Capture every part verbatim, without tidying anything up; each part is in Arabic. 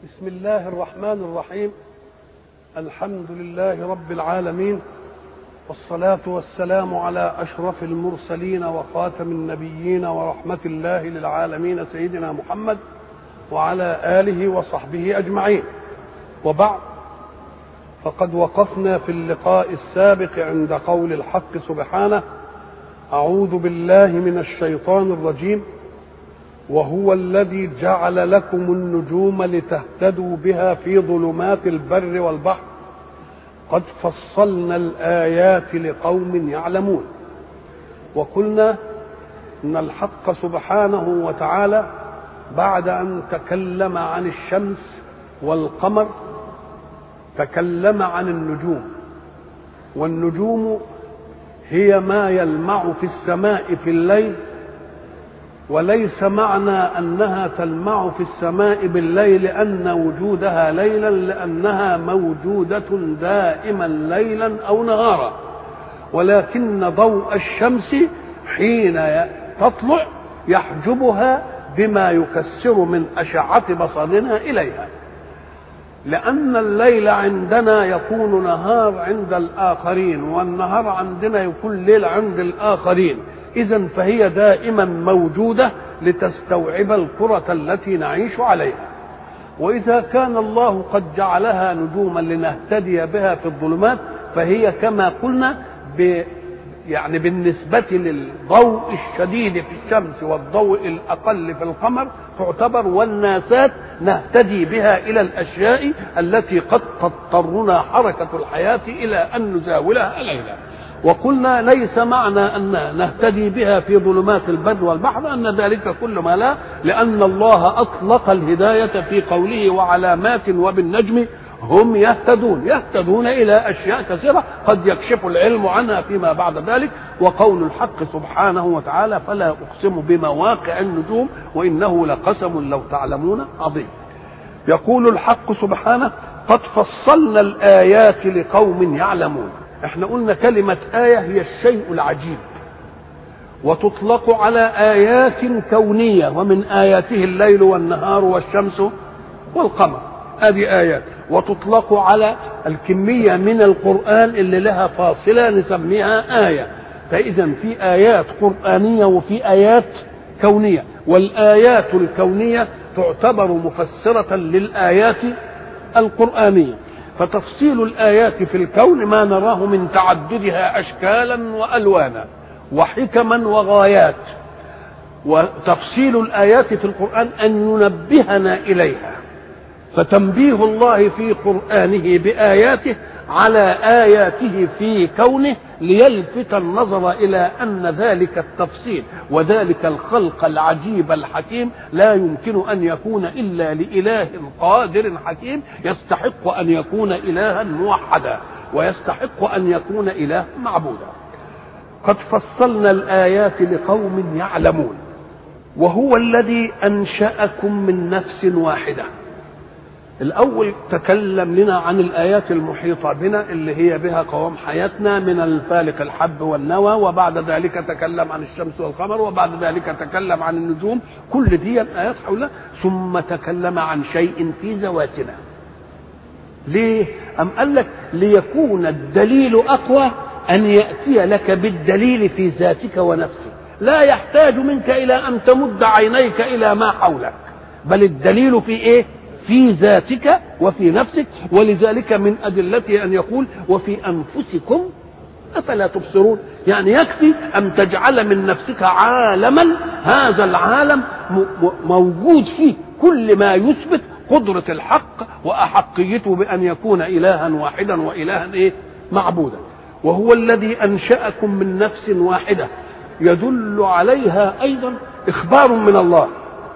بسم الله الرحمن الرحيم. الحمد لله رب العالمين، والصلاة والسلام على أشرف المرسلين وخاتم النبيين ورحمة الله للعالمين سيدنا محمد وعلى آله وصحبه أجمعين. وبعد، فقد وقفنا في اللقاء السابق عند قول الحق سبحانه: أعوذ بالله من الشيطان الرجيم، وهو الذي جعل لكم النجوم لتهتدوا بها في ظلمات البر والبحر قد فصلنا الآيات لقوم يعلمون. وقلنا إن الحق سبحانه وتعالى بعد أن تكلم عن الشمس والقمر تكلم عن النجوم، والنجوم هي ما يلمع في السماء في الليل، وليس معنى أنها تلمع في السماء بالليل لأن وجودها ليلا، لأنها موجودة دائما ليلا أو نهارا، ولكن ضوء الشمس حين تطلع يحجبها بما يكسر من أشعة بصرنا إليها، لأن الليل عندنا يكون نهار عند الآخرين، والنهار عندنا يكون ليل عند الآخرين. إذن فهي دائما موجودة لتستوعب الكرة التي نعيش عليها. وإذا كان الله قد جعلها نجوما لنهتدي بها في الظلمات، فهي كما قلنا ب يعني بالنسبة للضوء الشديد في الشمس والضوء الأقل في القمر تعتبر والناسات نهتدي بها إلى الأشياء التي قد تضطرنا حركة الحياة إلى أن نزاولها ليلا. وقلنا ليس معنى أن نهتدي بها في ظلمات البر والبحر أن ذلك كل ما لا، لأن الله أطلق الهداية في قوله: وعلامات وبالنجم هم يهتدون. يهتدون إلى أشياء كثيرة قد يكشف العلم عنها فيما بعد ذلك. وقول الحق سبحانه وتعالى: فلا أقسم بمواقع النجوم وإنه لقسم لو تعلمون عظيم. يقول الحق سبحانه: قد فصلنا الآيات لقوم يعلمون. احنا قلنا كلمة آية هي الشيء العجيب، وتطلق على آيات كونية، ومن آياته الليل والنهار والشمس والقمر، هذه آيات. وتطلق على الكمية من القرآن اللي لها فاصلة نسميها آية. فإذا في آيات قرآنية وفي آيات كونية، والآيات الكونية تعتبر مفسرة للآيات القرآنية. فتفصيل الآيات في الكون ما نراه من تعددها أشكالا وألوانا وحكما وغايات، وتفصيل الآيات في القرآن أن ينبهنا إليها. فتنبيه الله في قرآنه بآياته على آياته في كونه ليلفت النظر إلى أن ذلك التفصيل وذلك الخلق العجيب الحكيم لا يمكن أن يكون إلا لإله قادر حكيم يستحق أن يكون إلها موحدا ويستحق أن يكون إله معبودا. قد فصلنا الآيات لقوم يعلمون. وهو الذي أنشأكم من نفس واحدة. الأول تكلم لنا عن الآيات المحيطة بنا اللي هي بها قوام حياتنا من الفالق الحب والنوى، وبعد ذلك تكلم عن الشمس والقمر، وبعد ذلك تكلم عن النجوم، كل دي الآيات حولها. ثم تكلم عن شيء في ذواتنا. ليه؟ أم قال لك ليكون الدليل أقوى أن يأتي لك بالدليل في ذاتك ونفسك، لا يحتاج منك إلى أن تمد عينيك إلى ما حولك، بل الدليل في إيه؟ في ذاتك وفي نفسك. ولذلك من أدلته أن يقول: وفي أنفسكم أفلا تبصرون. يعني يكفي أن تجعل من نفسك عالما، هذا العالم موجود فيه كل ما يثبت قدرة الحق وأحقيته بأن يكون إلها واحدا وإلها إيه؟ معبودا. وهو الذي أنشأكم من نفس واحدة، يدل عليها أيضا إخبار من الله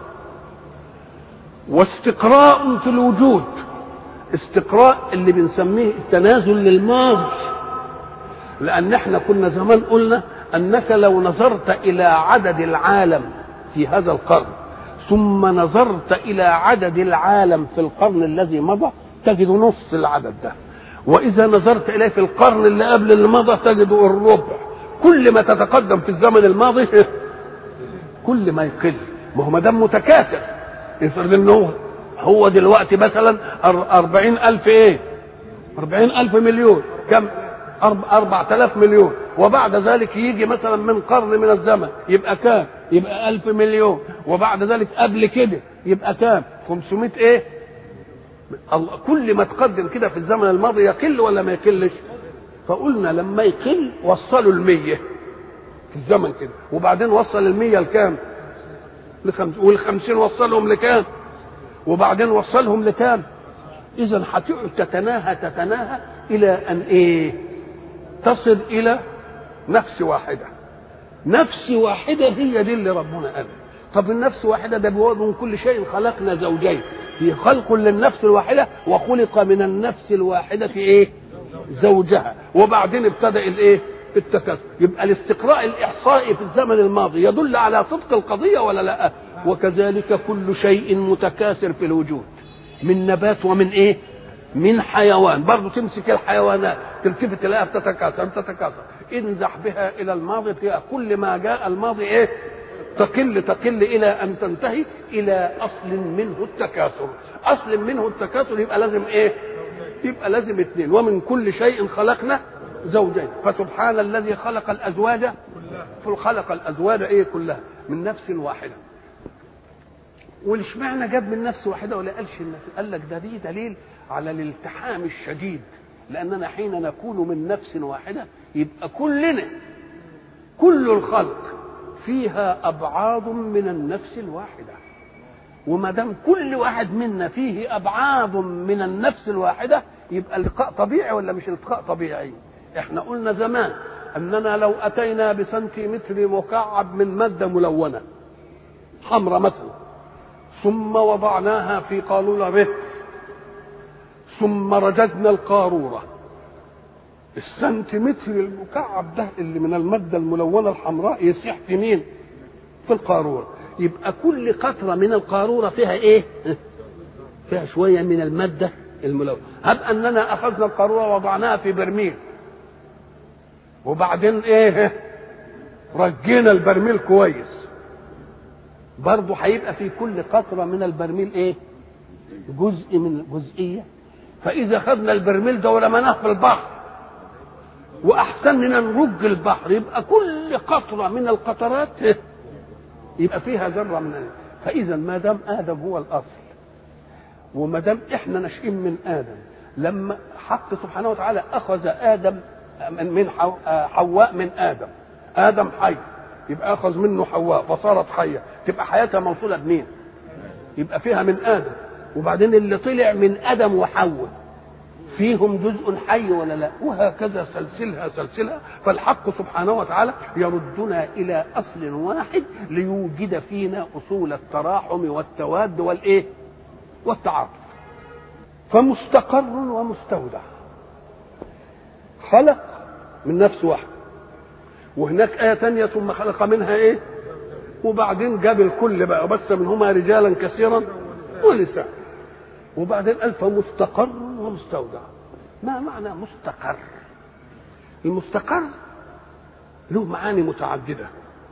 واستقراء في الوجود. استقراء اللي بنسميه التنازل للماضي، لأن احنا كنا زمان قلنا أنك لو نظرت إلى عدد العالم في هذا القرن ثم نظرت إلى عدد العالم في القرن الذي مضى تجد نصف العدد ده، وإذا نظرت إليه في القرن اللي قبل اللي مضى تجد الربع. كل ما تتقدم في الزمن الماضي كل ما يقل. ما هو ما دام متكاثر، افرض انه هو دلوقتي مثلا أربعين ألف ايه أربعين ألف مليون، كم؟ أربعة آلاف مليون. وبعد ذلك يجي مثلا من قرن من الزمن يبقى كام؟ يبقى ألف مليون. وبعد ذلك قبل كده يبقى كام؟ خمسمائة ايه. الله كل ما تقدم كده في الزمن الماضي يقل ولا ما يقلش؟ فقلنا لما يقل وصلوا المية في الزمن كده، وبعدين وصل المية لكام؟ لخمس، والخمسين وصلهم لكام؟ وبعدين وصلهم لكام؟ إذا هتقعد تتناهى تتناهى إلى أن إيه؟ تصل إلى نفس واحدة. نفس واحدة هي دي اللي ربنا قال. طب النفس واحدة ده بيقول من كل شيء خلقنا زوجين، في خلق للنفس الواحدة وخلق من النفس الواحدة إيه؟ زوجها. وبعدين ابتدأ الإيه؟ التكاثر. يبقى الاستقراء الإحصائي في الزمن الماضي يدل على صدق القضية ولا لا؟ وكذلك كل شيء متكاثر في الوجود من نبات ومن ايه؟ من حيوان. برضو تمسك الحيوانات تلتفت تلاقيها بتتكاثر بتتكاثر انزح بها الى الماضي تلاقي كل ما جاء الماضي ايه؟ تقل تقل الى ان تنتهي الى اصل منه التكاثر. اصل منه التكاثر يبقى لازم ايه؟ يبقى لازم اثنين. ومن كل شيء خلقنا زوجين. فسبحان الذي خلق الازواج خلق الازواج ايه؟ كلها من نفس واحده. والاشمعنى جاب من نفس واحده ولا قالش النفس؟ قال لك ده دي دليل على الالتحام الشديد، لاننا حين نكون من نفس واحده يبقى كلنا كل الخلق فيها ابعاض من النفس الواحده. وما دام كل واحد منا فيه ابعاض من النفس الواحده يبقى التقاء طبيعي ولا مش التقاء طبيعي؟ احنا قلنا زمان اننا لو اتينا بسنتيمتر مكعب من ماده ملونه حمراء مثلا ثم وضعناها في قارورة رتر ثم رجزنا القارورة، السنتيمتر المكعب ده اللي من المادة الملونة الحمراء يسيح في مين؟ في القارورة. يبقى كل قطرة من القارورة فيها ايه؟ فيها شوية من المادة الملونة. هب أننا أخذنا القارورة ووضعناها في برميل وبعدين ايه؟ رجينا البرميل كويس، برضه هيبقى في كل قطره من البرميل ايه؟ جزء من جزئيه. فاذا خدنا البرميل ده ورميناه في البحر واحسننا نرج البحر يبقى كل قطره من القطرات يبقى فيها ذره من آدم. فاذا ما دام ادم هو الاصل وما دام احنا ناشئين من ادم، لما حق سبحانه وتعالى اخذ ادم من حواء من ادم، ادم حي يبقى اخذ منه حواء فصارت حيه، تبقى حياتها موصوله بمين؟ يبقى فيها من ادم. وبعدين اللي طلع من ادم وحواء فيهم جزء حي ولا لا؟ وهكذا سلسلها سلسلها. فالحق سبحانه وتعالى يردنا الى اصل واحد ليوجد فينا اصول التراحم والتواد والايه؟ والتعاطف. فمستقر ومستودع خلق من نفس واحد. وهناك آية تانية ثم خلق منها ايه؟ وبعدين جاب الكل بقى بس منهما رجالا كثيرا ونساء. وبعدين قال فمستقر ومستودع. ما معنى مستقر؟ المستقر له معاني متعددة.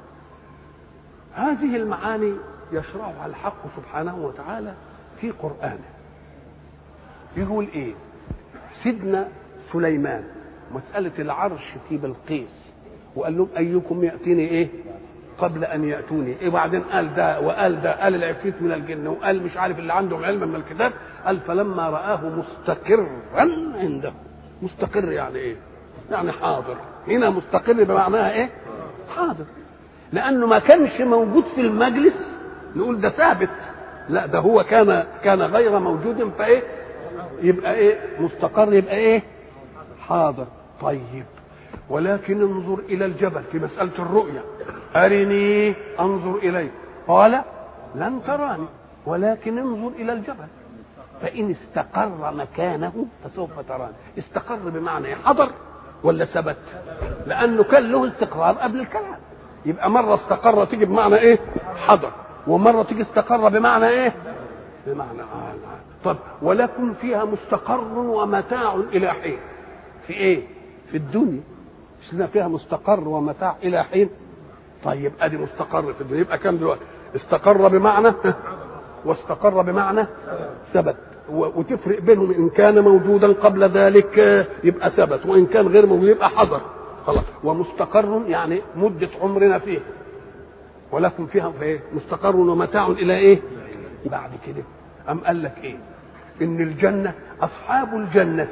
هذه المعاني يشرعها الحق سبحانه وتعالى في قرآنه. يقول ايه؟ سيدنا سليمان مسألة العرش في بلقيس وقال لهم ايكم ياتيني ايه قبل ان ياتوني ايه. وبعدين قال ده وقال ده، قال العفريت من الجن وقال مش عارف اللي عندهم علم من الكتاب. قال فلما رآه مستقرا عنده. مستقر يعني ايه؟ يعني حاضر. هنا مستقر بمعناها ايه؟ حاضر. لانه ما كانش موجود في المجلس نقول ده ثابت، لا ده هو كان كان غير موجود فايه يبقى ايه؟ مستقر يبقى ايه؟ حاضر. طيب ولكن انظر الى الجبل في مسألة الرؤية. ارني انظر اليه قال لن تراني ولكن انظر الى الجبل فان استقر مكانه فسوف تراني. استقر بمعنى حضر ولا ثبت؟ لانه كان له استقرار قبل الكلام. يبقى مرة استقر تيجي بمعنى ايه؟ حضر. ومرة تيجي استقر بمعنى ايه؟ بمعنى آه. طب ولكن فيها مستقر ومتاع الى حين. في ايه؟ في الدنيا مش لنا فيها مستقر ومتاع الى حين. طيب ادي مستقر في الدنيا. يبقى كم دلوقتي؟ استقر بمعنى واستقر بمعنى ثبت، وتفرق بينهم ان كان موجودا قبل ذلك يبقى ثبت، وان كان غير موجود يبقى حضر خلاص. ومستقر يعني مده عمرنا فيه، ولكم فيها ايه مستقر ومتاع الى ايه. بعد كده ام قال لك ايه ان الجنه اصحاب الجنه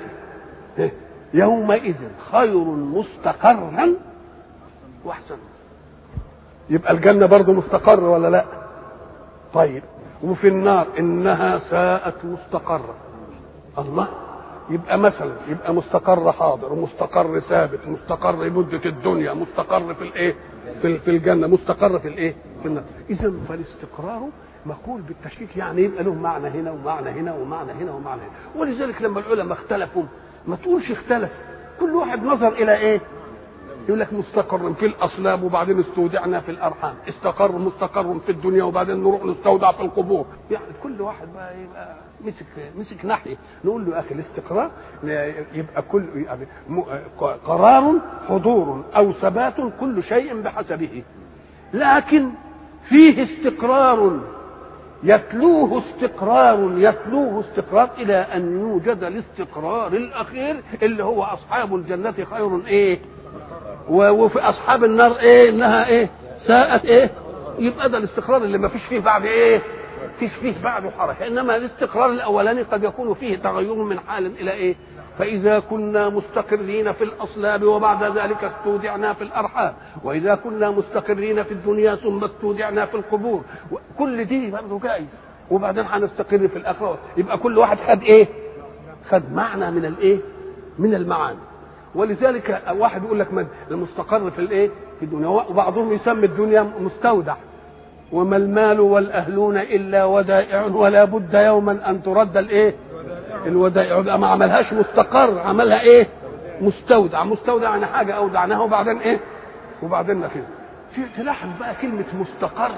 يومئذ خير مستقرا واحسن. يبقى الجنه برضه مستقر ولا لا؟ طيب وفي النار انها ساءت مستقرا. الله، يبقى مثلا يبقى مستقر حاضر ومستقر ثابت، مستقر مده الدنيا، مستقر في الايه في في الجنه، مستقر في الايه في النار. اذا فالاستقرار مقول بالتشكيك، يعني يبقى له معنى هنا ومعنى هنا ومعنى هنا ومعنى هنا. ولذلك لما العلماء اختلفوا ما تقولش اختلف، كل واحد نظر الى ايه. يقول لك مستقر في الاصلاب وبعدين استودعنا في الارحام، استقر مستقر في الدنيا وبعدين نروح نستودع في القبور. يعني كل واحد بقى يبقى مسك مسك ناحيه. نقول له يا اخي الاستقرار يبقى كل يعني قرار حضور او ثبات كل شيء بحسبه، لكن فيه استقرار يتلوه استقرار يتلوه استقرار الى ان يوجد الاستقرار الاخير اللي هو اصحاب الجنه خير ايه، وفي اصحاب النار ايه انها ايه ساءت ايه. يبقى ده الاستقرار اللي ما فيش فيه بعد ايه فيش فيه بعده حركه. انما الاستقرار الاولاني قد يكون فيه تغير من حال الى ايه. فاذا كنا مستقرين في الاصلاب وبعد ذلك استودعنا في الارحام، واذا كنا مستقرين في الدنيا ثم استودعنا في القبور، كل دي برضه جائز. وبعدين هنستقر في الاخره. يبقى كل واحد خد ايه خد معنى من الايه من المعاني. ولذلك واحد يقول لك المستقر في الايه في الدنيا، وبعضهم يسمي الدنيا مستودع. وما المال والاهلون الا ودائع ولا بد يوما ان ترد الايه الودائع. ما عملهاش مستقر، عملها ايه مستودع. مستودع يعني حاجه اودعناها وبعدين ايه وبعدين كده. في تلاحظ بقى كلمه مستقر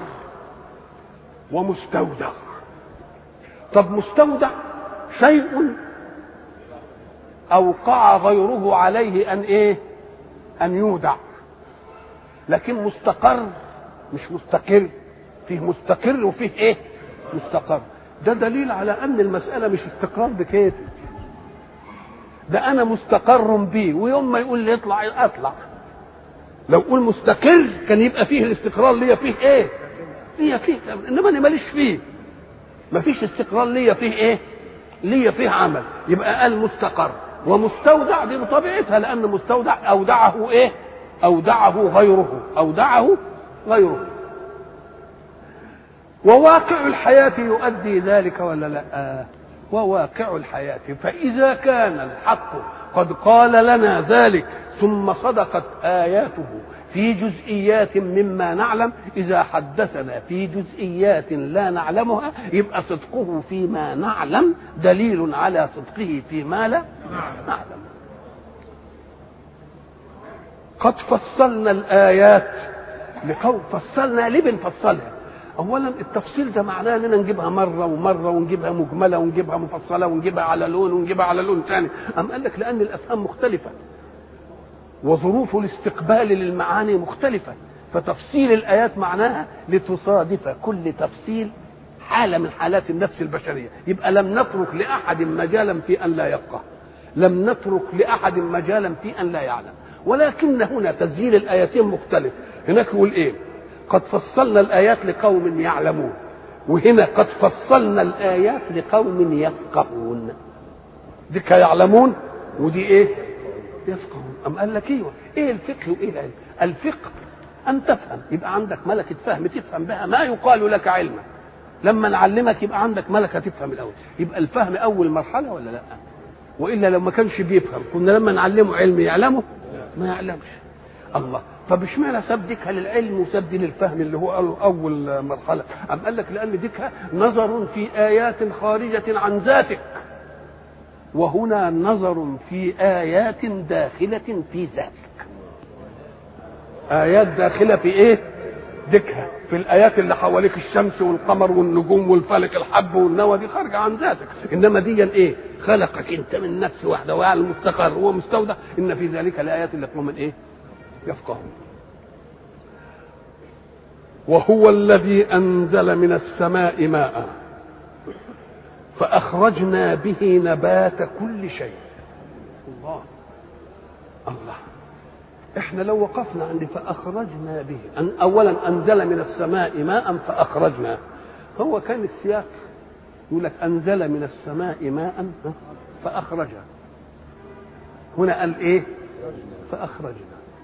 ومستودع. طب مستودع شيء اوقع غيره عليه ان ايه ان يودع، لكن مستقر مش مستقر. فيه مستقر وفيه ايه مستقر. ده دليل على ان المساله مش استقرار بكيف، ده انا مستقر بيه، ويوم ما يقول لي اطلع اطلع. لو قول مستقر كان يبقى فيه الاستقرار ليا فيه ايه ليا فيه، انما انا ماليش فيه، ما فيش استقرار ليا فيه ايه ليا فيه عمل. يبقى قال مستقر. ومستودع دي بطبيعتها، لان مستودع اودعه ايه اودعه غيره اودعه غيره. وواقع الحياه يؤدي ذلك ولا لا؟ وواقع الحياه. فاذا كان الحق قد قال لنا ذلك ثم صدقت اياته في جزئيات مما نعلم، اذا حدثنا في جزئيات لا نعلمها يبقى صدقه فيما نعلم دليل على صدقه فيما لا نعلم. قد فصلنا الايات لقوم. فصلنا ليه بنفصلها؟ اولا التفصيل ده معناه اننا نجيبها مره ومره ونجيبها مجمله ونجيبها مفصله ونجيبها على لون ونجيبها على لون ثاني. ام قال لك لان الافهام مختلفه وظروف الاستقبال للمعاني مختلفه، فتفصيل الايات معناها لتصادف كل تفصيل حاله من حالات النفس البشريه. يبقى لم نترك لاحد مجالا في ان لا يفقه، لم نترك لاحد مجالا في ان لا يعلم. ولكن هنا تسجيل الايتين مختلف. هناك يقول ايه قد فصلنا الايات لقوم يعلمون، وهنا قد فصلنا الايات لقوم يفقهون. دي يعلمون ودي ايه يفقهون. ام قال لك ايوه ايه الفقه وايه العلم؟ الفقه ان تفهم، يبقى عندك ملكه فهم تفهم بها ما يقال لك علما. لما نعلمك يبقى عندك ملكه تفهم الاول. يبقى الفهم اول مرحله ولا لا؟ والا لو ما كانش بيفهم كنا لما نعلمه علم يعلمه ما يعلمش. الله، طب اشمعنى ساب ديكها للعلم وساب دي للفهم اللي هو اول مرحله؟ ام قال لك لان ديكها نظر في ايات خارجه عن ذاتك، وهنا نظر في آيات داخلة في ذاتك. آيات داخلة في إيه؟ ديكها في الآيات اللي حواليك، الشمس والقمر والنجوم والفلك الحب والنوى، دي خارجة عن ذاتك. إنما دي إيه؟ خلقك أنت من نفس واحدة وعلى المستقر ومستودع. إن في ذلك الآيات اللي قوم إيه؟ يفقهون. وهو الذي أنزل من السماء ماء. فأخرجنا به نبات كل شيء. الله الله. احنا لو وقفنا عند فأخرجنا به، أن أولا أنزل من السماء ماء فأخرجنا، هو كان السياق يقول لك أنزل من السماء ماء فأخرجها، هنا قال إيه؟ فأخرجنا.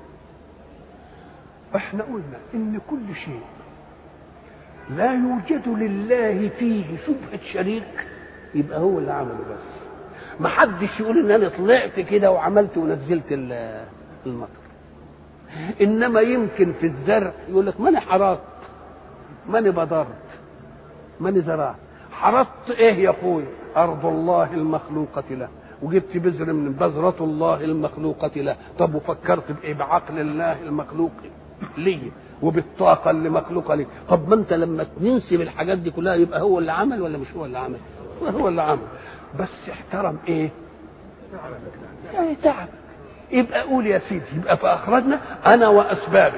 احنا قلنا إن كل شيء لا يوجد لله فيه شبهة شريك يبقى هو اللي عمله بس. ما حدش يقول ان انا طلعت كده وعملت ونزلت المطر. انما يمكن في الزرع يقول لك ماني حرطت، ماني بذرت، ماني زرعت. حرطت ايه يا اخويا؟ ارض الله المخلوقة له، وجبت بذر من بذرة الله المخلوقة له. طب وفكرت بايه؟ بعقل الله المخلوق ليه وبالطاقة اللي مخلوقة ليه. طب ما انت لما تنسب الحاجات دي كلها يبقى هو اللي عمل ولا مش هو اللي عمل؟ هو اللي عمل، بس احترم ايه؟ يعني تعب. يبقى قول يا سيدي، يبقى فأخرجنا انا واسبابي.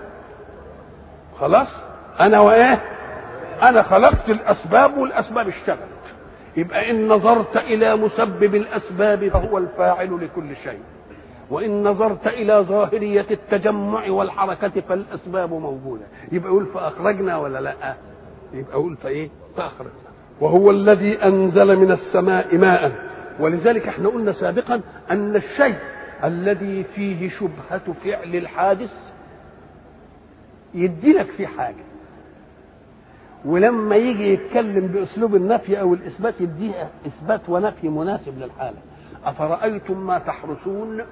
خلاص انا وايه؟ انا خلقت الاسباب والاسباب اشتغلت. يبقى ان نظرت الى مسبب الاسباب فهو الفاعل لكل شيء، وإن نظرت إلى ظاهرية التجمع والحركة فالأسباب موجودة. يبقى يقول فأخرجنا ولا لا؟ يبقى يقول فإيه؟ فأخرجنا. وهو الذي أنزل من السماء ماء. ولذلك احنا قلنا سابقا أن الشيء الذي فيه شبهة فعل الحادث يديلك فيه حاجة، ولما يجي يتكلم بأسلوب النفي أو الإثبات يديها إثبات ونفي مناسب للحالة. أفرأيتم ما تحرثون؟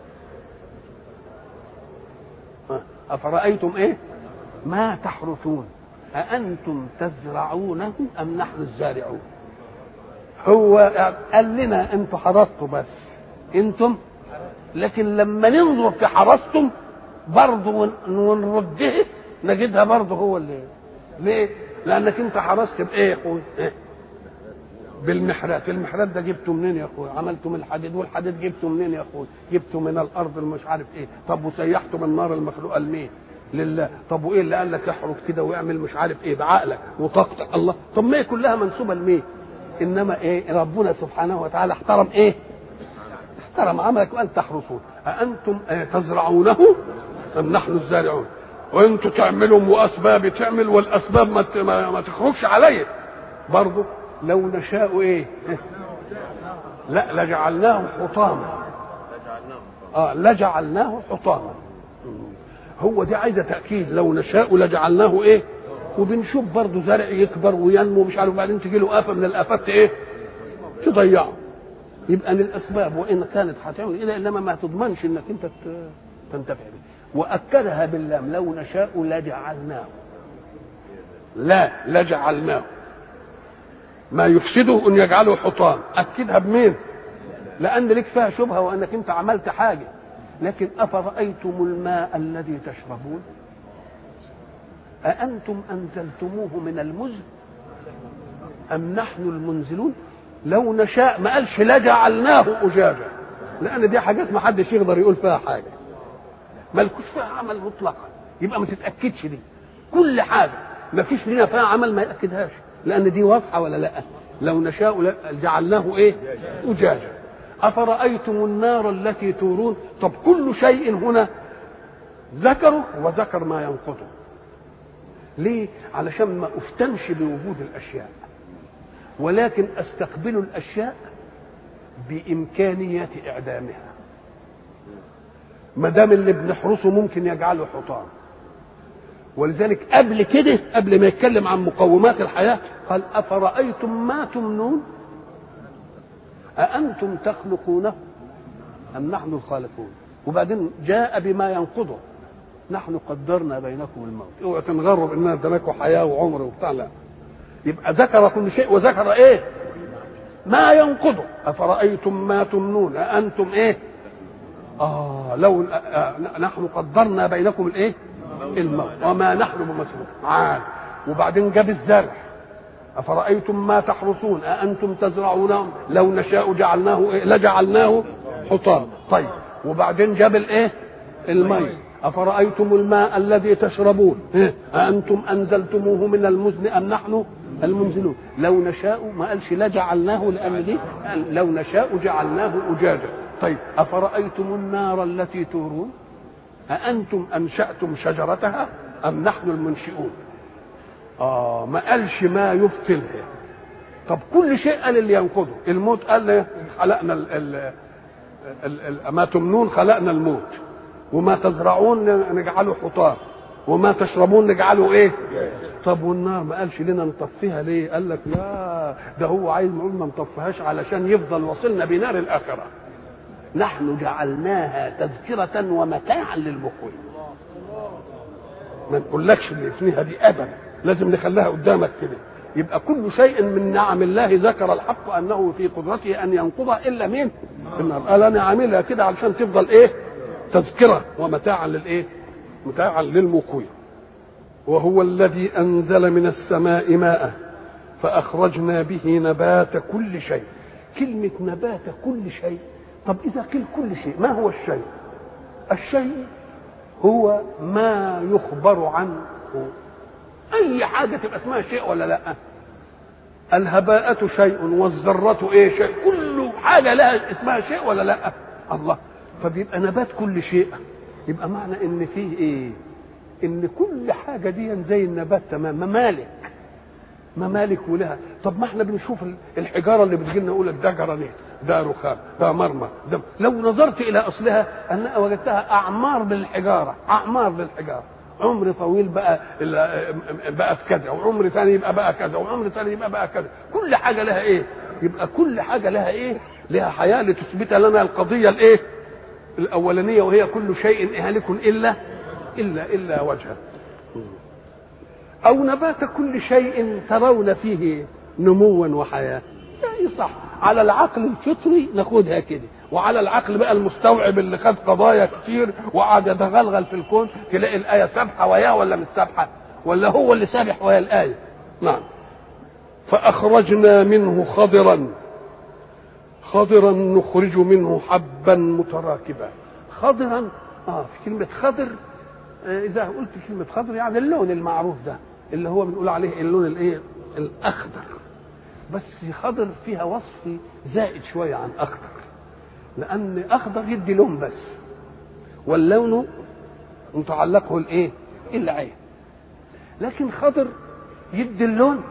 أفرأيتم إيه؟ ما تحرثون أأنتم تزرعونه أم نحن الزارعون؟ هو قال لنا أنتم حرثتوا بس أنتم، لكن لما ننظر في حرثتم برضه ونرده نجدها برضه هو اللي. ليه؟ لأنك أنت حرثت بإيه يا أخوي؟ إيه؟ بالمحرات. المحرات ده جبته منين يا اخويا؟ عملته من الحديد، والحديد جبته منين يا اخويا؟ جبته من الارض المش عارف ايه. طب وسيحته من النار المخلوقه لمين؟ لله. طب وايه اللي قال لك احرق كده واعمل مش عارف ايه بعقلك وطاقتك؟ الله. طب ما هي كلها منسوبه لمين؟ انما ايه؟ ربنا سبحانه وتعالى احترم ايه؟ احترم عملك وقال تحرثون. أأنتم إيه تزرعونه ام نحن الزارعون؟ وانتم تعملوا واسباب تعمل والاسباب ما ما تخرجش عليه برضه. لو نشاء ايه؟ لا لجعلناه حطاما. اه لجعلناه حطاما. هو دي عايزه تاكيد. لو نشاء لجعلناه ايه؟ وبنشوف برضه زرع يكبر وينمو مش عارف، بعدين تجي له آفة من الآفات ايه؟ تضيعه. يبقى من الاسباب وان كانت هتعمل الى انما ما تضمنش انك انت تنتفع به. واكدها باللام لو نشاء لجعلناه. لا لجعلناه ما يفسده ان يجعله حطام. اكدها بمين؟ لان لك فيها شبهه وانك انت عملت حاجه. لكن افرايتم الماء الذي تشربون اانتم انزلتموه من المزن ام نحن المنزلون؟ لو نشاء ما قالش لجعلناه اجاجا، لان دي حاجات ما حدش يقدر يقول فيها حاجه، مالكوش فيها عمل مطلقا. يبقى ما تتاكدش دي. كل حاجه ما فيش لنا فيها عمل ما ياكدهاش، لان دي واضحه ولا لا؟ لو نشاء جعلناه ايه؟ اجاجا. افرايتم النار التي تورون. طب كل شيء هنا ذكره وذكر ما ينقضه. ليه؟ علشان ما افتنش بوجود الاشياء، ولكن استقبل الاشياء بامكانيه اعدامها. ما دام اللي بنحرسه ممكن يجعله حطام. ولذلك قبل كده قبل ما يتكلم عن مقومات الحياه قال افرايتم ما تمنون اانتم تخلقونه ام نحن الخالقون؟ وبعدين جاء بما ينقضه نحن قدرنا بينكم الموت. اوعوا تنغروا باننا اديناكم حياه وعمر وبتاع، لا. يبقى ذكر كل شيء وذكر ايه؟ ما ينقضه. افرايتم ما تمنون انتم ايه؟ اه لو آه نحن قدرنا بينكم الايه؟ الموت وما نحن بمسبوق عاد. وبعدين جاب الزرع افرايتم ما تحرثون اانتم تزرعونه لو نشاء جعلناه إيه؟ لجعلناه حطام. طيب وبعدين جاب الايه؟ الماء. افرايتم الماء الذي تشربون أأنتم انزلتموه من المزن ام نحن المنزلون. لو نشاء ما قالش لا جعلناه لأن دي لو نشاء جعلناه أجاجا. طيب أفرأيتم النار التي تورون أأنتم أنشأتم شجرتها أم نحن المنشئون؟ آه ما قالش ما يبطلها. طب كل شيء قال اللي ينقضه. الموت قال خلقنا ال ال ال ال ما تمنون خلقنا الموت، وما تزرعون نجعله حطام، وما تشربون نجعله ايه؟ طب والنار ما قالش لنا نطفيها ليه؟ قال لك لا، ده هو عايز نقول ما نطفيهاش علشان يفضل وصلنا بنار الآخرة. نحن جعلناها تذكرة ومتاعا للمقوين. ما نقولكش اللي فيها دي ابدا، لازم نخليها قدامك كده. يبقى كل شيء من نعم الله ذكر الحق انه في قدرته ان ينقضها الا مين؟ النار. قال انا عاملها كده علشان تفضل ايه؟ تذكرة ومتاعا للايه؟ متاعا للمقوين. وهو الذي انزل من السماء ماء فاخرجنا به نبات كل شيء. كلمة نبات كل شيء. طب اذا قيل كل شيء ما هو الشيء؟ الشيء هو ما يخبر عنه. اي حاجه تبقى اسمها شيء ولا لا؟ الهباءة شيء والذرة ايه شيء. كل حاجه لها اسمها شيء ولا لا؟ الله. فبيبقى نبات كل شيء، يبقى معنى ان فيه ايه؟ ان كل حاجه دي زي النبات تمام، ممالك ممالك ولها. طب ما احنا بنشوف الحجاره اللي بتجي لنا نقول ده جرانيت، ده رخام، ده مرمى، ده لو نظرت الى اصلها انا وجدتها اعمار للحجاره، اعمار للحجاره، عمر طويل بقى بقت كذا، وعمر ثاني يبقى بقى كذا، وعمر ثاني يبقى بقى كذا. كل حاجه لها ايه؟ يبقى كل حاجه لها ايه؟ لها حياه لتثبت لنا القضيه الايه؟ الاولانيه، وهي كل شيء هالك الا الا الا وجهه. أو نبات كل شيء ترون فيه نموا وحياة. يعني صح، على العقل الفطري ناخدها كده، وعلى العقل بقى المستوعب اللي خد قضايا كتير وقعد يتغلغل في الكون تلاقي الآية سابحة وياه ولا مش سابحة، ولا هو اللي سابح ويا الآية. نعم. فأخرجنا منه خضرا خضرا نخرج منه حبا متراكبا. خضرا اه في كلمة خضر، إذا قلت كلمة خضر يعني اللون المعروف ده اللي هو بنقول عليه اللون الايه؟ الأخضر. بس خضر فيها وصف زائد شوية عن أخضر، لأن أخضر يدي لون بس، واللون متعلقه الايه؟ العين. لكن خضر يدي اللون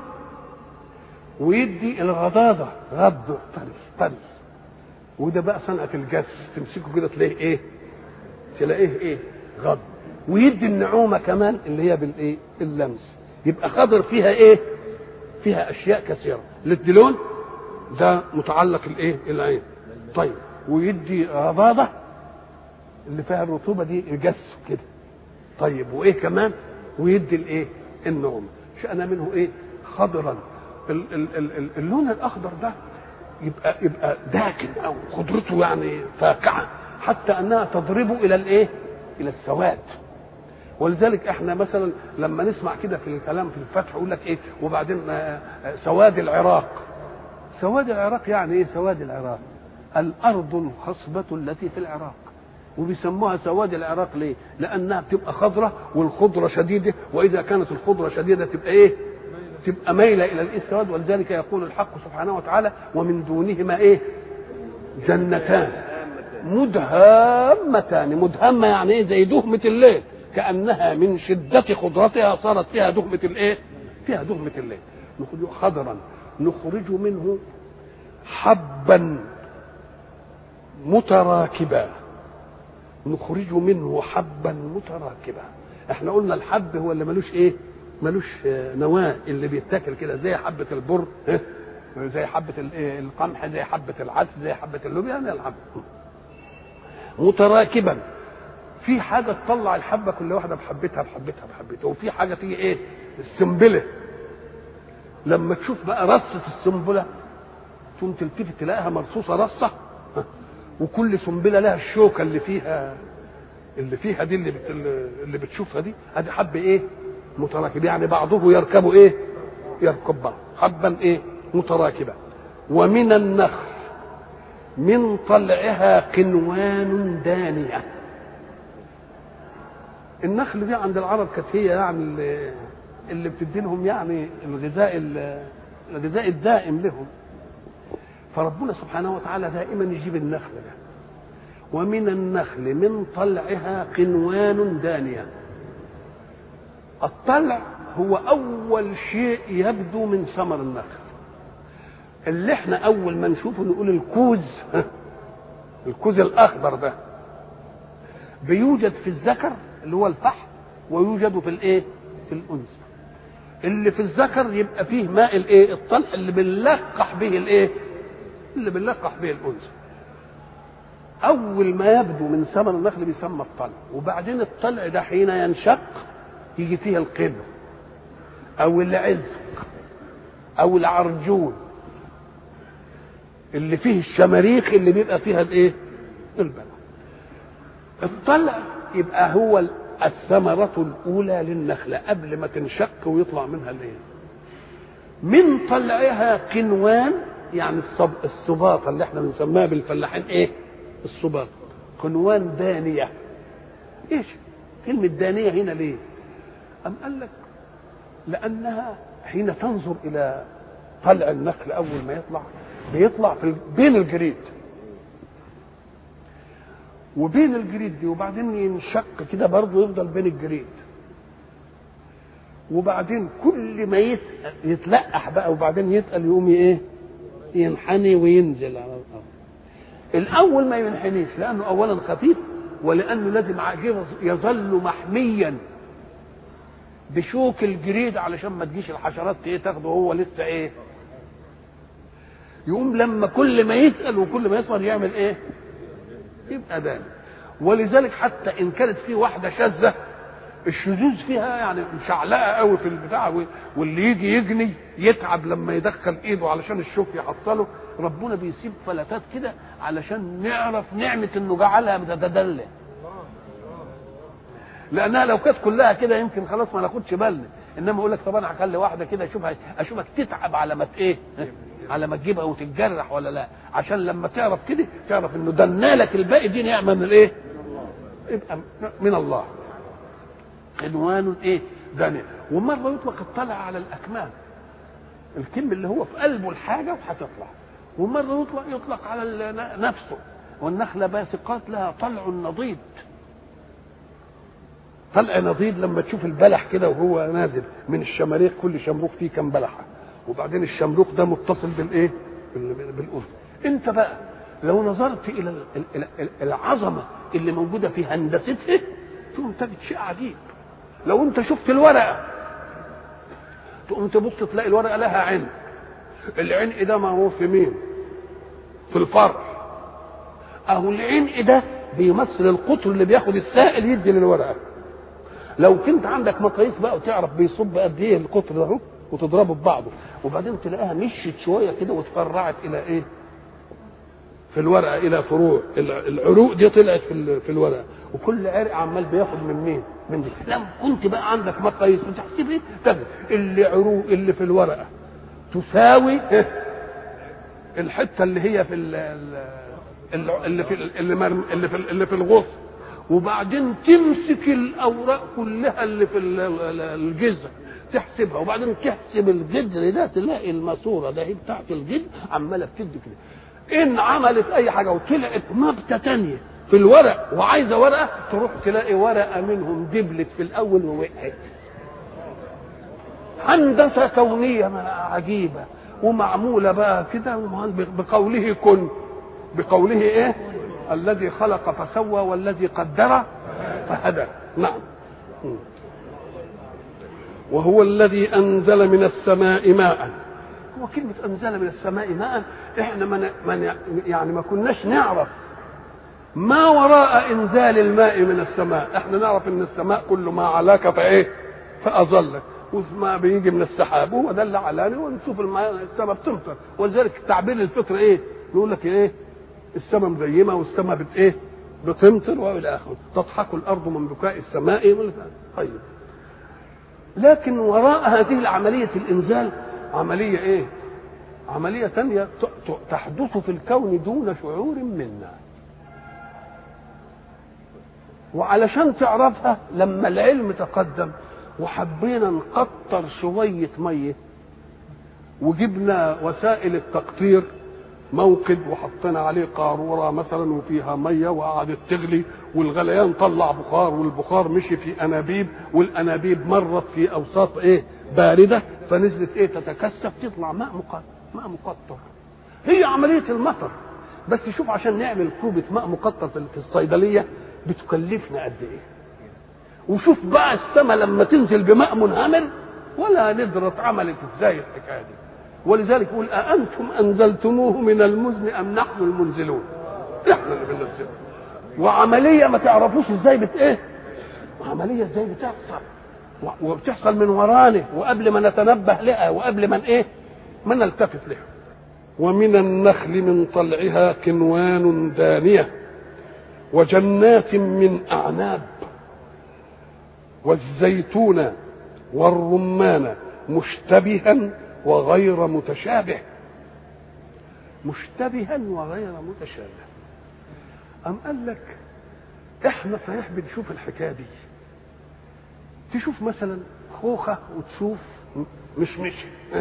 ويدي الغضاضة، غض طري طري. وده بقى صنعة الجس، تمسكه كده تلاقيه ايه؟ تلاقيه ايه؟ غض. ويدي النعومه كمان اللي هي بالايه؟ اللمس. يبقى خضر فيها ايه؟ فيها اشياء كثيره. للدلون ده متعلق الايه؟ العين. طيب ويدي رضاضه اللي فيها الرطوبه دي الجس كده. طيب وايه كمان؟ ويدي الايه؟ النعومه. شأن منه ايه؟ خضرا. ال ال ال اللون الاخضر ده يبقى يبقى داكن او خضرته يعني فاقعه، حتى انها تضرب الى الايه؟ الى السواد. ولذلك احنا مثلا لما نسمع كده في الكلام في الفتح يقول لك ايه؟ وبعدين سواد العراق. سواد العراق يعني ايه؟ سواد العراق الارض الخصبة التي في العراق. وبيسموها سواد العراق ليه؟ لانها بتبقى خضرة والخضرة شديدة، واذا كانت الخضرة شديدة تبقى ايه؟ تبقى مايلة الى الاسود. ولذلك يقول الحق سبحانه وتعالى ومن دونهما ايه؟ جنتان مدهامتان. مدهمة يعني ايه؟ زي دهمة الليل، كأنها من شدة خضرتها صارت فيها دهمة الايه؟ فيها دهمة الليل. نخرج خضرا نخرج منه حبا متراكبا. نخرج منه حبا متراكبا. احنا قلنا الحب هو اللي ملوش ايه؟ ملوش نواة، اللي بيتاكل كده زي حبة البر، زي حبة القمح، زي حبة العدس، زي حبة اللوبيا. يعني الحب متراكبا. في حاجه تطلع الحبه كل واحده بحبتها بحبتها بحبتها، وفي حاجه تيجي ايه؟ السنبله. لما تشوف بقى رصه السنبله تقوم تلتفت تلاقيها مرصوصه رصه، وكل سنبله لها الشوكه اللي فيها اللي فيها دي اللي بت... اللي بتشوفها دي. ادي حب ايه؟ متراكب. يعني بعضه يركب ايه؟ يركب بعض. حبا ايه؟ متراكبه. ومن النخل من طلعها قنوان دانيه. النخل دي عند العرب كانت هي يعني اللي بتدي لهم يعني الغذاء الغذاء الدائم لهم. فربنا سبحانه وتعالى دائما يجيب النخل ده. ومن النخل من طلعها قنوان دانية. الطلع هو أول شيء يبدو من ثمر النخل، اللي احنا أول ما نشوفه نقول الكوز، الكوز الأخضر ده بيوجد في الذكر اللي هو الفحم، ويوجد في الايه؟ في الأنثى. اللي في الذكر يبقى فيه ماء الايه؟ الطلع اللي بنلقح به الايه؟ اللي بنلقح به الأنثى. أول ما يبدو من ثمر النخل بيسمى الطلع. وبعدين الطلع ده حين ينشق يجي فيه القبر أو العزق أو العرجون اللي فيه الشماريخ اللي بيبقى فيها الايه؟ البلع. الطلع يبقى هو الثمرة الأولى للنخلة قبل ما تنشق ويطلع منها الايه؟ من طلعها قنوان، يعني الصب... الصباطة اللي احنا بنسميها بالفلاحين ايه؟ الصباطة. قنوان دانية. ايش كلمة دانية هنا ليه؟ أم قال لك لأنها حين تنظر إلى طلع النخل أول ما يطلع بيطلع في بين الجريد، وبين الجريد دي وبعدين ينشق كده برضه يفضل بين الجريد، وبعدين كل ما يتلقح بقى وبعدين يتقل يقوم ايه؟ ينحني وينزل على الارض. الاول ما ينحنيش لانه اولا خفيف، ولانه لازم يظل محميا بشوك الجريد علشان ما تجيش الحشرات ايه تاخده هو لسه ايه. يقوم لما كل ما يتقل وكل ما يصغر يعمل ايه؟ يبقى داني. ولذلك حتى ان كانت في واحده شاذه الشذوذ فيها يعني مشعلقه قوي في البتاع، واللي يجي يجني يتعب لما يدخل ايده علشان الشوك يحصله، ربنا بيسيب فلتات كده علشان نعرف نعمه انه جعلها بتتدلى. لانها لو كانت كلها كده يمكن خلاص ما ناخدش بالنا، انما اقول لك طب انا هخلي واحده كده اشوفها اشوفك تتعب على ما ايه؟ على ما تجيبها وتتجرح ولا لا، عشان لما تعرف كده تعرف انه دنالك الباقي دي نعمه من الايه؟ يبقى من الله. قنوان ايه؟ دانية. ومره يطلق الطلع على الاكمام، الكم اللي هو في قلبه الحاجه وهتطلع، ومره يطلق يطلق على نفسه. والنخله باسقات لها طلع نضيد. طلع نضيد لما تشوف البلح كده وهو نازل من الشماريخ، كل شمروخ فيه كم بلحه، وبعدين الشمروخ ده متصل بالايه؟ بالاذن. انت بقى لو نظرت الى العظمه اللي موجوده في هندستها تقوم تجد شيء عجيب. لو انت شفت الورقه تقوم تبص تلاقي الورقه لها عين، العين ده معروف في مين؟ في الفرع. اهو العين ده بيمثل القطر اللي بياخد السائل يدي للورقه. لو كنت عندك مقاييس بقى وتعرف بيصب قد ايه القطر ده اهو وتضربه ببعضه، وبعدين تلاقيها مشيت شويه كده وتفرعت الى ايه؟ في الورقه الى فروع. العروق دي طلعت في في الورقه، وكل عرق عمال بياخد من مين؟ من دي. لو كنت بقى عندك مقاييس وتحسب ايه؟ تجد اللي عروق اللي في الورقه تساوي الحته اللي هي في اللي في اللي في اللي في الغصن، وبعدين تمسك الاوراق كلها اللي في الجذر تحسبها، وبعدين تحسب الجذر ده تلاقي الماسوره ده هي بتاعت الجذر عماله بتدي كده. ان عملت اي حاجه وطلعت نبته تانية في الورق وعايزه ورقه تروح تلاقي ورقه منهم دبلت في الاول ووقعت. هندسه كونيه عجيبه ومعموله بقى كده بقوله كن، بقوله ايه؟ الذي خلق فسوى والذي قدر فهدى. نعم. وهو الذي انزل من السماء ماء. هو كلمه انزل من السماء ماء احنا من من يعني ما كناش نعرف ما وراء انزال الماء من السماء. احنا نعرف ان السماء كل ما علاك فايه؟ فاظلك، وما بيجي من السحاب هو ده اللي علاني، ونشوف الماء السماء بتمطر. ولذلك تعبير الفطر ايه؟ يقول لك ايه؟ السماء مغيمه والسماء بت ايه؟ بتمطر والى اخره. تضحك الارض من بكاء السماء. طيب، لكن وراء هذه العمليه الانزال عمليه ايه؟ عمليه ثانيه تحدث في الكون دون شعور منا. وعلشان تعرفها لما العلم تقدم وحبينا نقطر شويه ميه وجبنا وسائل التقطير، موقد وحطينا عليه قاروره مثلا وفيها ميه وقعدت تغلي، والغليان طلع بخار، والبخار مشي في انابيب، والانابيب مرت في اوساط ايه بارده، فنزلت ايه تتكثف تطلع ماء مقطر. ماء مقطر هي عمليه المطر. بس شوف عشان نعمل كوبه ماء مقطر في الصيدليه بتكلفنا قد ايه. وشوف بقى السماء لما تنزل بماء منهمر ولا ندرة عملت ازاي الحكايه دي. ولذلك يقول أأنتم أنزلتموه من المزن أم نحن المنزلون؟ احنا اللي بننزله. وعملية ما تعرفوش ازاي بت ايه؟ عملية ازاي بتحصل، وبتحصل من ورانه وقبل ما نتنبه لها وقبل ما ايه؟ ما نلتفت لها. ومن النخل من طلعها كنوان دانية وجنات من أعناب والزيتون والرمان مشتبها وغير متشابه. مشتبها وغير متشابه. أم قال لك احنا صحيح بنشوف الحكايه دي، تشوف مثلا خوخه وتشوف مشمش،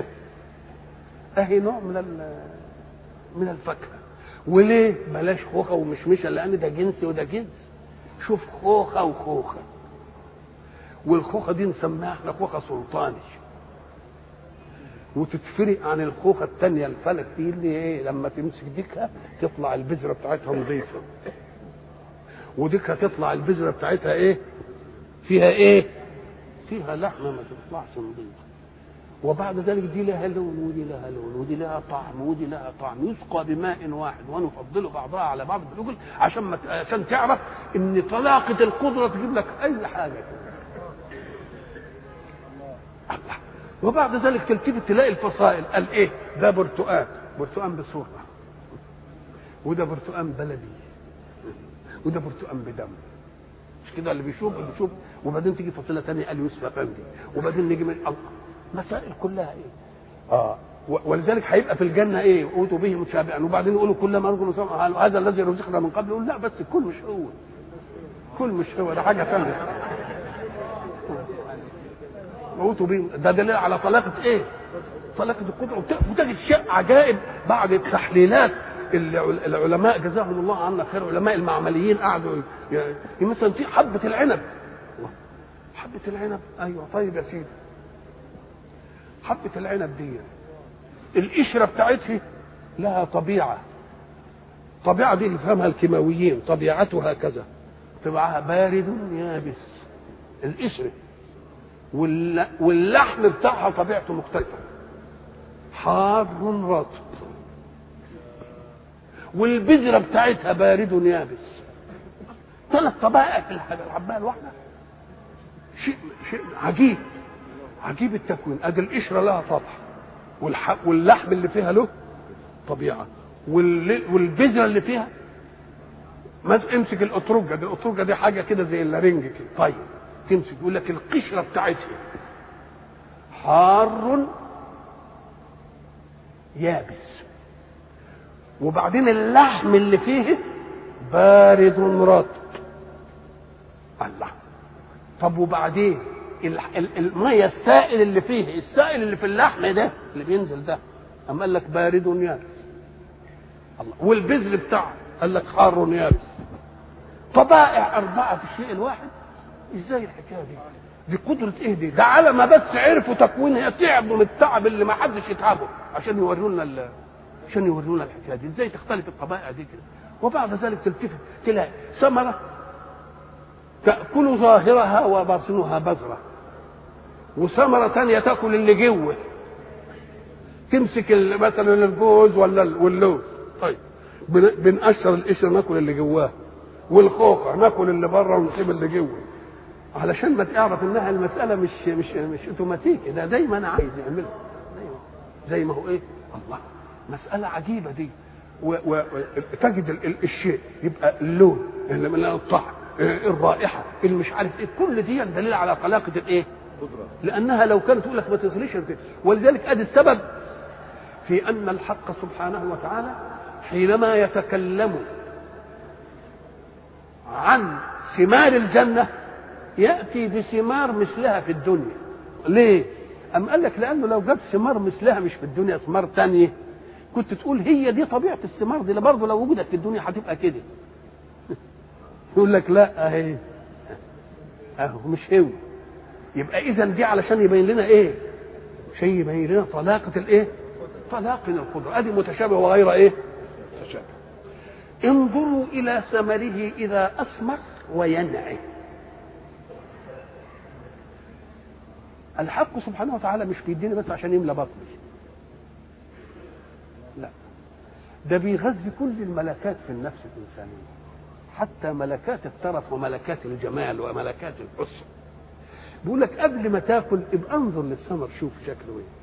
اهي نوع من من الفاكهه. وليه بلاش خوخه ومشمشه؟ لان ده جنس وده جنس. شوف خوخه وخوخه، والخوخه دي نسميها احنا خوخه سلطاني، وتتفرق عن الخوخه الثانيه الفلك دي اللي ايه لما تمسك ديكها تطلع البذره بتاعتها نظيفه، وديكها تطلع البذره بتاعتها ايه فيها ايه فيها لحمه ما تطلعش نظيفه. وبعد ذلك دي لها لون ودي لها لون ودي لها طعم ودي لها طعم، يسقى بماء واحد ونفضل بعضها على بعض بالاكل عشان ما عشان تعرف ان طلاقه القدره تجيب لك اي حاجه. الله. وبعد ذلك تلتفت تلاقي الفصائل قال ايه؟ ده برتقان، برتقان بصوره، وده برتقان بلدي، وده برتقان بدم. مش كده اللي بيشوف اللي بيشوف وبعدين تيجي فصيله ثانيه قال يوسف افندي، وبعدين نيجي من الله. مسائل كلها ايه؟ اه ولذلك هيبقى في الجنه ايه؟ اوتوا به متشابها، وبعدين يقولوا كل ما رزقنا مسلم هذا الذي رزقنا من قبل، يقول لا بس الكل مش هو، كل مش هو، ده حاجه ثانيه. اوتوا به ده دليل على طلاقه ايه؟ طلاقه القدره. وتجد شيء عجائب بعد التحليلات العلماء جزاهم الله عنا خير، علماء المعمليين قعدوا يعني مثلا في حبه العنب، حبه العنب ايوه طيب يا سيدي، حبه العنب دي القشره بتاعتها لها طبيعه، طبيعه دي اللي فهمها الكيماويين، طبيعتها كذا، طبعها بارد يابس القشره، واللحم بتاعها طبيعته مختلفه، حار رطب، والبذره بتاعتها بارد يابس. ثلاث طبائع في الحبايه الواحده. شيء شيء عجيب عجيب التكوين. ادي القشره لها طبع، واللحم اللي فيها له طبيعه، والبذره اللي فيها امسك الاترجه دي، الاترجه دي حاجه كده زي اللارنج كده، طيب تمسك يقول لك القشره بتاعتها حار يابس، وبعدين اللحم اللي فيه بارد رطب. الله. طب وبعدين الميه السائل اللي فيه، السائل اللي في اللحم ده اللي بينزل ده اما قال لك بارد يابس. الله. والبذر بتاعه قال لك حار يابس. طبائع اربعه في الشيء الواحد. ازاي الحكايه دي؟ دي قدره ايه دي؟ ده على ما بس عرفوا تكوينها تعبوا من التعب اللي ما حدش يتعبه عشان يورونا عشان يورونا الحكايه دي ازاي تختلف الطبائع دي كده. وبعد ذلك تلتفت تلاقي ثمره تاكل ظاهرها وباطنها بذره، وثمره ثانيه تاكل اللي جوه، تمسك مثلا الجوز ولا واللوز، طيب بنقشر القشر ناكل اللي جواه، والخوخه ناكل اللي بره ونسيب اللي جوه، علشان ما تعرف انها المساله مش مش مش اوتوماتيكي، ده دايما انا عايز يعملها زي ما هو ايه. الله. مساله عجيبه دي. وتجد الشيء يبقى اللون، الطعم، الرائحه، اللي مش عارف ايه، كل دي دليل على طلاقه الايه؟ لانها لو كانت تقول لك ما تغليش. ولذلك ادي السبب في ان الحق سبحانه وتعالى حينما يتكلم عن ثمار الجنه يأتي بثمار مثلها في الدنيا. ليه؟ أم قال لك لأنه لو جاب ثمار مثلها مش في الدنيا، ثمار تانية، كنت تقول هي دي طبيعة الثمار دي برضه لو وجدت في الدنيا هتبقى كده. يقول لك لا اهي اهو مش هو. يبقى إذا دي علشان يبين لنا إيه؟ شيء يبين لنا طلاقة الإيه؟ طلاقة القدرة. أدي متشابه وغير إيه؟ متشابه. انظروا إلى ثمره إذا أثمر وينعي. الحق سبحانه وتعالى مش بيديني بس عشان يملى بطني، لا، ده بيغذي كل الملكات في النفس الإنسانية، حتى ملكات الترف وملكات الجمال وملكات الحسن. بيقول لك قبل ما تاكل ابقى انظر للثمر شوف شكله ايه،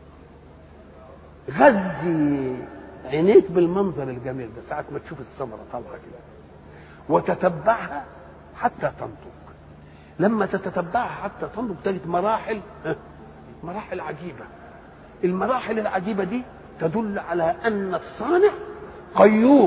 غذي عينيك بالمنظر الجميل ده ساعة ما تشوف الثمرة طالعة كده، وتتبعها حتى تنضج. لما تتتبعها حتى تنضج تجد مراحل مراحل عجيبة. المراحل العجيبة دي تدل على أن الصانع قيوم،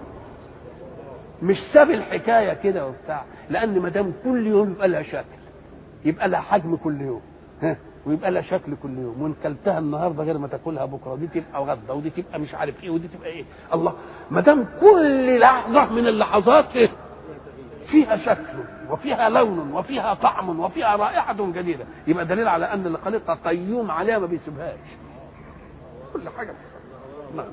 مش ساب الحكاية كده وبتاع، لأن ما دام كل يوم يبقى لها شكل، يبقى لها حجم كل يوم، ها، ويبقى لها شكل كل يوم، وان كلتها النهارده غير ما تاكلها بكره، دي تبقى غدا ودي تبقى مش عارف ايه ودي تبقى ايه. الله، ما دام كل لحظه من اللحظات إيه؟ فيها شكل وفيها لون وفيها طعم وفيها رائحه جديده، يبقى دليل على ان اللي خلقها قيوم عليها ما بيسيبهاش كل حاجه. نعم.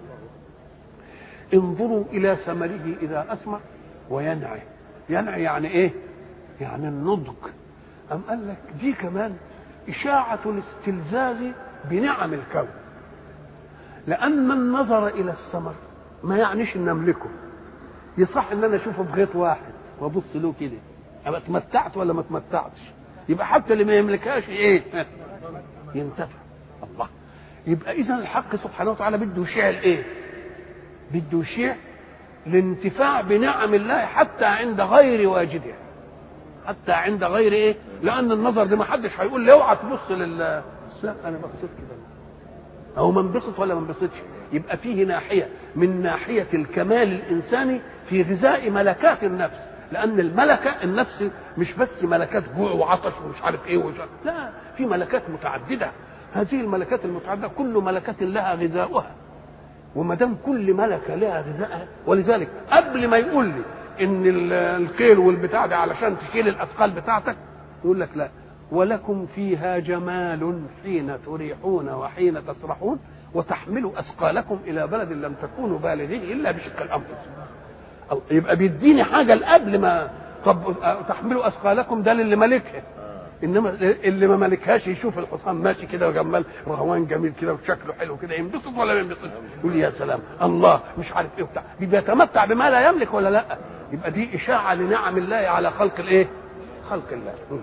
انظروا الى ثمره اذا اثمر وينعي. ينعي يعني ايه؟ يعني النضج. أم قال لك دي كمان إشاعة الاستلذاذ بنعم الكون، لأن من نظر إلى الثمر ما يعنيش إن أملكه. يصح إن أنا أشوفه بغيط واحد وأبص له كده، أبقى اتمتعت ولا ما اتمتعتش؟ يبقى حتى اللي ما يملكهاش إيه؟ ينتفع. الله، يبقى إذا الحق سبحانه وتعالى بده يشيع الإيه؟ بده يشيع الانتفاع بنعم الله حتى عند غير واجدها، حتى عند غير ايه؟ لان النظر ده ما حدش هيقول لي اوعى تبص لل لا انا بصيت كده او ما انبسط ولا ما انبسطش. يبقى فيه ناحيه من ناحيه الكمال الانساني في غذاء ملكات النفس، لان الملكه النفس مش بس ملكات جوع وعطش ومش عارف ايه ومش عارف. لا، في ملكات متعدده. هذه الملكات المتعدده كل ملكه لها غذاؤها، وما دام كل ملكه لها غذائها، ولذلك قبل ما يقول لي ان الكيل والبتاع ده علشان تشيل الاثقال بتاعتك، يقول لك لا، ولكم فيها جمال حين تريحون وحين تسرحون وتحملوا اثقالكم الى بلد لم تكونوا بالغيه الا بشق الانفس. يبقى بيديني حاجه قبل ما طب تحملوا اثقالكم ده للي مالكها، انما اللي ما مالكهاش يشوف الحصان ماشي كده وجمال رهوان جميل كده وشكله حلو كده، ينبسط ولا ما ينبسطش؟ يقول يا سلام الله مش عارف ايه وبتاع، بيتمتع بما لا يملك ولا لا؟ يبقى دي اشاعه لنعم الله على خلق الايه؟ خلق الله.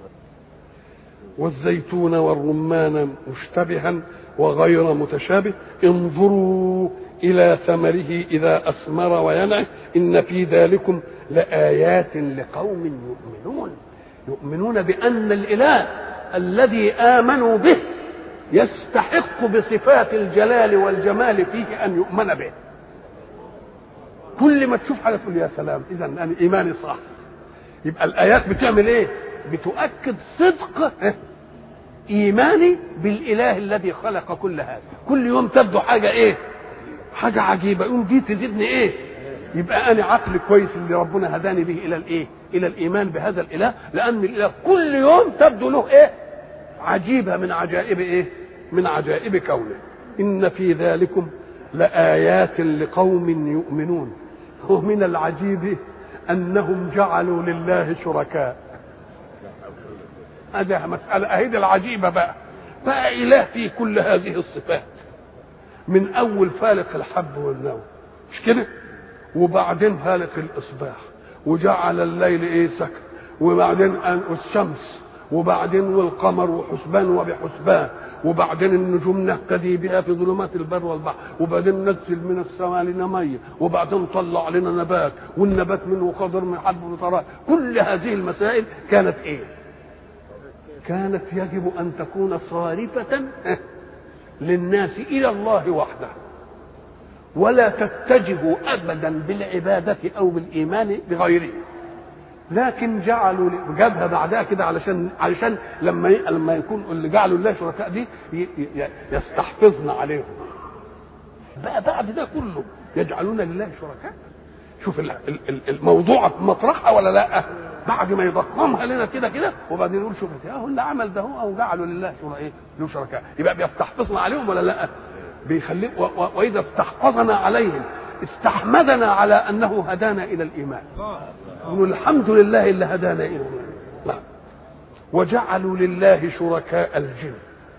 والزيتون والرمان مشتبها وغير متشابه، انظروا الى ثمره اذا اثمر وينعه ان في ذلكم لآيات لقوم يؤمنون. يؤمنون بأن الإله الذي آمنوا به يستحق بصفات الجلال والجمال فيه أن يؤمن به. كل ما تشوف حاجة تقول يا سلام، إذا أنا إيماني صح. يبقى الآيات بتعمل إيه؟ بتؤكد صدق إيماني بالإله الذي خلق كل هذا. كل يوم تبدو حاجة إيه؟ حاجة عجيبة، يوم دي تزيدني إيه؟ يبقى أنا عقل كويس اللي ربنا هداني به إلى الإيه؟ إلى الإيمان بهذا الإله، لأن الإله كل يوم تبدو له إيه؟ عجيبة من عجائب إيه؟ من عجائب كونه. إن في ذلكم لآيات لقوم يؤمنون. ومن العجيب أنهم جعلوا لله شركاء. هذه مسألة أهيد العجيبة بقى. بقى إله فيه كل هذه الصفات، من أول فالق الحب والنوى مش كده؟ وبعدين فالق الإصباح، وجعل الليل ايه سكن، وبعدين الشمس، وبعدين والقمر وحسبان وبحسبان، وبعدين النجوم نهتدي بها في ظلمات البر والبحر، وبعدين ننزل من السماء لنا ميه، وبعدين طلع لنا نبات، والنبات منه خضر من حب وطراء. كل هذه المسائل كانت ايه؟ كانت يجب ان تكون صارفة للناس الى الله وحده، ولا تتجهوا ابدا بالعباده او بالايمان بغيره. لكن جعلوا جابها بعدها كده علشان علشان لما لما يكون اللي جعلوا الله شركاء دي يستحفظن عليهم. بقى بعد ده كله يجعلون لله شركاء. شوف الموضوع في مطرحها ولا لا؟ بعد ما يضخمها لنا كده كده وبعدين يقول شوف اهو اللي عمل ده هو جعلوا لله شركاء له شركاء، يبقى بيستحفظنا عليهم ولا لا؟ بيخلي واذا استحفظنا عليهم استحمدنا على انه هدانا الى الايمان. نقول الحمد لله اللي هدانا الى الايمان. نعم. وجعلوا لله شركاء الجن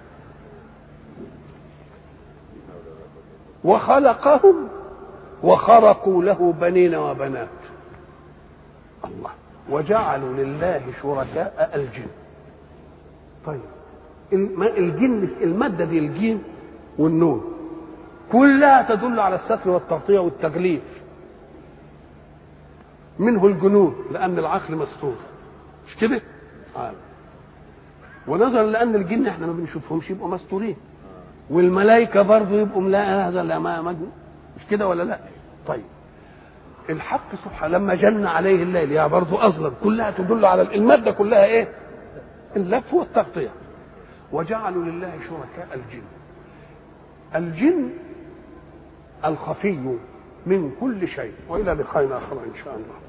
وخلقهم وخرقوا له بنين وبنات. الله. وجعلوا لله شركاء الجن. طيب الجن المادة دي الجيم والنون كلها تدل على الستر والتغطية والتغليف. منه الجنون لأن العقل مستور مش كده؟ آه. ونظرا لأن الجن احنا ما بنشوفهمش يبقوا مستورين، والملائكة برضه يبقوا لا هذا لا ما مجنون مش كده ولا لا؟ طيب الحق سبحانه لما جن عليه الليل يا برضه أظلم، كلها تدل على المادة كلها ايه؟ اللف والتغطية. وجعلوا لله شركاء الجن. الجن الخفي من كل شيء. وإلى لقاء آخر إن شاء الله.